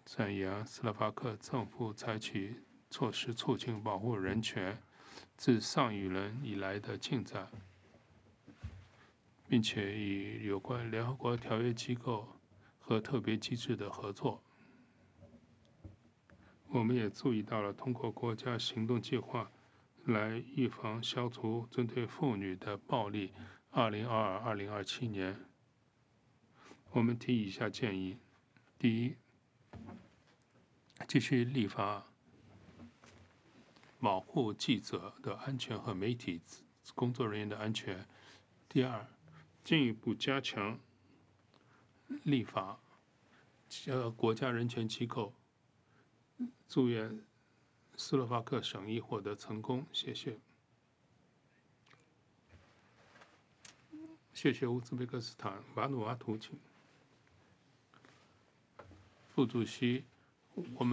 赞扬斯洛伐克政府采取措施促进保护人权自上一轮以来的进展，并且与有关联合国条约机构和特别机制的合作。我们也注意到了通过国家行动计划来预防消除针对妇女的暴力。2022-2027年，我们提以下建议：第一，继续立法保护记者的安全和媒体工作人员的安全；第二，进一步加强立法国家人权机构。祝愿斯洛伐克审议获得成功，谢谢。谢谢乌兹别克斯坦瓦努阿图，请副主席，我们。